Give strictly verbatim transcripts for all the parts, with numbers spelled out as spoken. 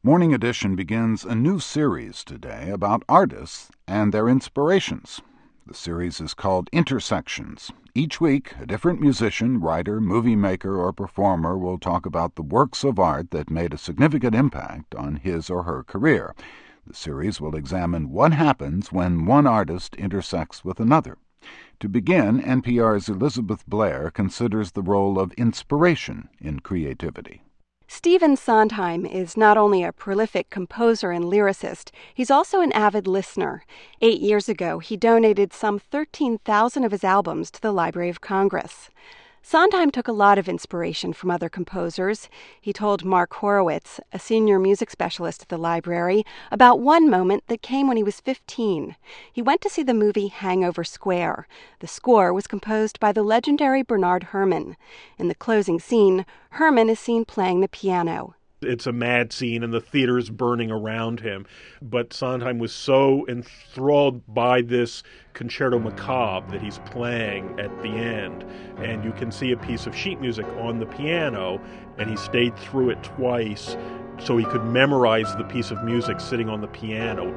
Morning Edition begins a new series today about artists and their inspirations. The series is called Intersections. Each week, a different musician, writer, movie maker, or performer will talk about the works of art that made a significant impact on his or her career. The series will examine what happens when one artist intersects with another. To begin, N P R's Elizabeth Blair considers the role of inspiration in creativity. Stephen Sondheim is not only a prolific composer and lyricist, he's also an avid listener. Eight years ago, he donated some thirteen thousand of his albums to the Library of Congress. Sondheim took a lot of inspiration from other composers. He told Mark Horowitz, a senior music specialist at the library, about one moment that came when he was fifteen. He went to see the movie Hangover Square. The score was composed by the legendary Bernard Herrmann. In the closing scene, Herrmann is seen playing the piano. It's a mad scene, and the theater is burning around him. But Sondheim was so enthralled by this concerto macabre that he's playing at the end. And you can see a piece of sheet music on the piano, and he stayed through it twice so he could memorize the piece of music sitting on the piano.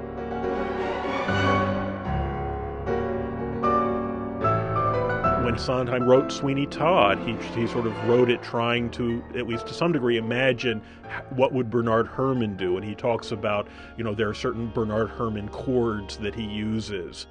When Sondheim wrote Sweeney Todd, he, he sort of wrote it trying to, at least to some degree, imagine what would Bernard Herrmann do. And he talks about, you know, there are certain Bernard Herrmann chords that he uses.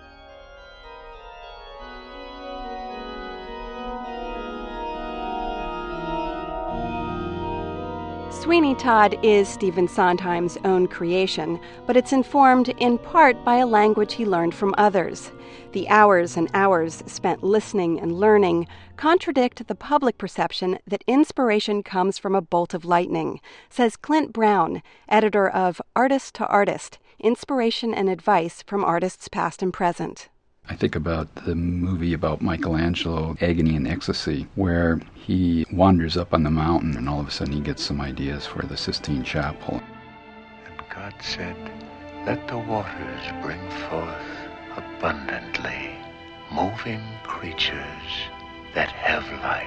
Sweeney Todd is Stephen Sondheim's own creation, but it's informed in part by a language he learned from others. The hours and hours spent listening and learning contradict the public perception that inspiration comes from a bolt of lightning, says Clint Brown, editor of Artist to Artist, Inspiration and Advice from Artists Past and Present. I think about the movie about Michelangelo, Agony and Ecstasy, where he wanders up on the mountain and all of a sudden he gets some ideas for the Sistine Chapel. And God said, "Let the waters bring forth abundantly moving creatures that have life."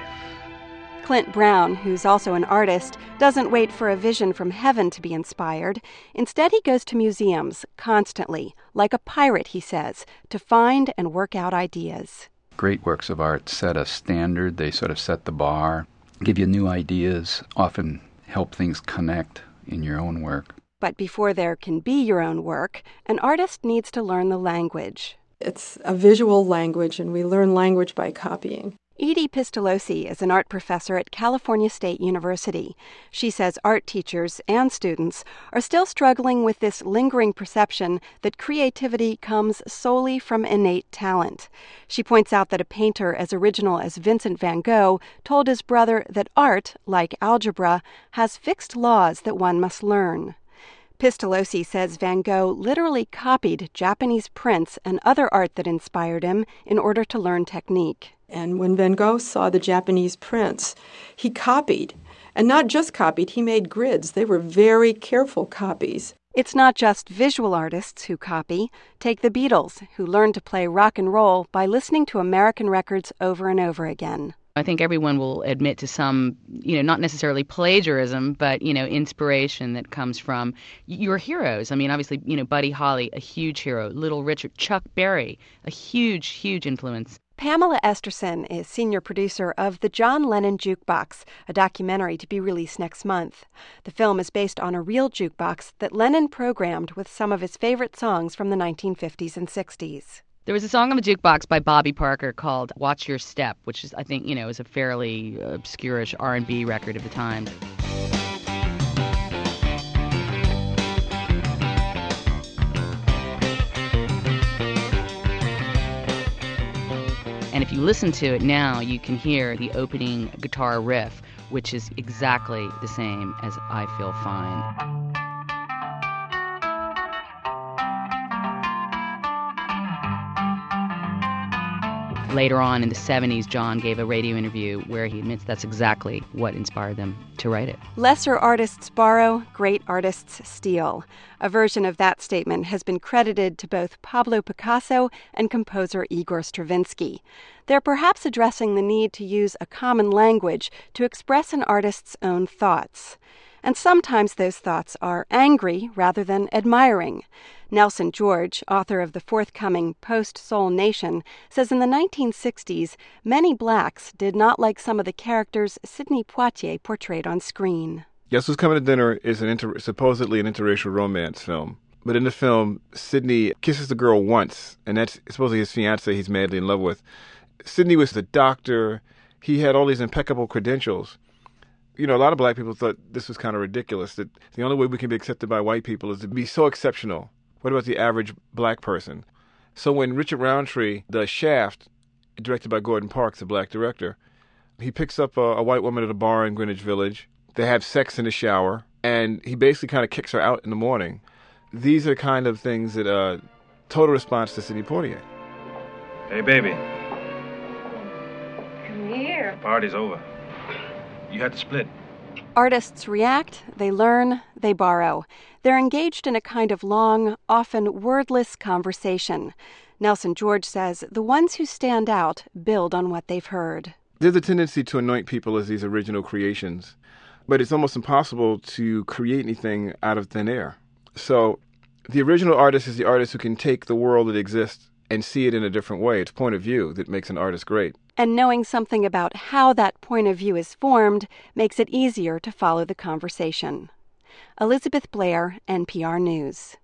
Clint Brown, who's also an artist, doesn't wait for a vision from heaven to be inspired. Instead, he goes to museums constantly, like a pirate, he says, to find and work out ideas. Great works of art set a standard. They sort of set the bar, give you new ideas, often help things connect in your own work. But before there can be your own work, an artist needs to learn the language. It's a visual language, and we learn language by copying. Edie Pistolosi is an art professor at California State University. She says art teachers and students are still struggling with this lingering perception that creativity comes solely from innate talent. She points out that a painter as original as Vincent van Gogh told his brother that art, like algebra, has fixed laws that one must learn. Pistolosi says Van Gogh literally copied Japanese prints and other art that inspired him in order to learn technique. And when Van Gogh saw the Japanese prints, he copied. And not just copied, he made grids. They were very careful copies. It's not just visual artists who copy. Take the Beatles, who learned to play rock and roll by listening to American records over and over again. I think everyone will admit to some, you know, not necessarily plagiarism, but, you know, inspiration that comes from your heroes. I mean, obviously, you know, Buddy Holly, a huge hero. Little Richard, Chuck Berry, a huge, huge influence. Pamela Esterson is senior producer of The John Lennon Jukebox, a documentary to be released next month. The film is based on a real jukebox that Lennon programmed with some of his favorite songs from the nineteen fifties and sixties. There was a song on the jukebox by Bobby Parker called Watch Your Step, which is, I think, you know, is a fairly obscure-ish R and B record of the time. And if you listen to it now, you can hear the opening guitar riff, which is exactly the same as I Feel Fine. Later on in the seventies, John gave a radio interview where he admits that's exactly what inspired them to write it. Lesser artists borrow, great artists steal. A version of that statement has been credited to both Pablo Picasso and composer Igor Stravinsky. They're perhaps addressing the need to use a common language to express an artist's own thoughts. And sometimes those thoughts are angry rather than admiring. Nelson George, author of the forthcoming Post-Soul Nation, says in the nineteen sixties, many blacks did not like some of the characters Sidney Poitier portrayed on screen. Guess Who's Coming to Dinner is an inter- supposedly an interracial romance film. But in the film, Sidney kisses the girl once, and that's supposedly his fiancée he's madly in love with. Sidney was the doctor. He had all these impeccable credentials. You know, a lot of black people thought this was kind of ridiculous, that the only way we can be accepted by white people is to be so exceptional. What about the average black person? So when Richard Roundtree does Shaft, directed by Gordon Parks, a black director, he picks up a, a white woman at a bar in Greenwich Village. They have sex in the shower, and he basically kind of kicks her out in the morning. These are kind of things that uh, total response to Sidney Poitier. Hey, baby. Come here. Party's over. You had to split. Artists react, they learn, they borrow. They're engaged in a kind of long, often wordless conversation. Nelson George says the ones who stand out build on what they've heard. There's a tendency to anoint people as these original creations, but it's almost impossible to create anything out of thin air. So the original artist is the artist who can take the world that exists and see it in a different way. It's point of view that makes an artist great. And knowing something about how that point of view is formed makes it easier to follow the conversation. Elizabeth Blair, N P R News.